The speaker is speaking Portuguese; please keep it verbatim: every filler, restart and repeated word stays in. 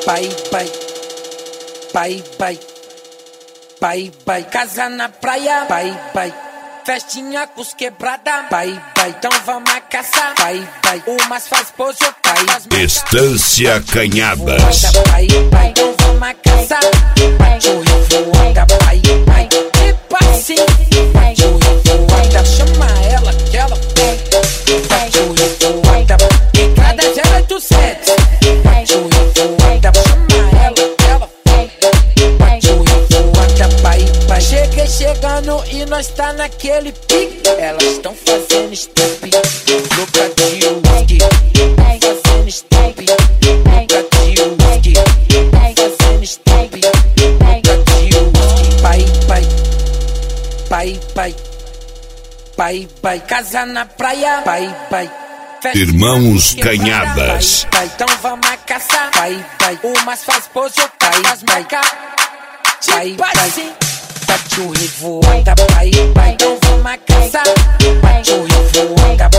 Pai, pai, pai, pai, pai, pai, casa na praia, pai, pai, festinha com os quebrada, pai, pai, então vamos a caçar, pai, pai, umas faz pose, pai, Estância Canhadas. Pai, pai, então vamos a caçar, cachorro voada, pai, pai, tipo assim, cachorro voada, chama ela que ela vem, cachorro voada, entrada zero oito sete, cachorro voada, chama ela que ela vem, cachorro voada, pai, pai, cheguei chegando e nós tá naquele pique, elas estão fazendo step, louca de whisky, fazendo step, louca de whisky, fazendo step, louca de whisky, pai, pai, pai, pai, pai, pai, casa na praia, pai, pai, Irmãos Canhadas. pai, pai, então vamos a caçar, pai, pai, umas faz pose, pai, pai, pai, pai, cachorro voada, pai, pai, então vamos a caçar, cachorro voada,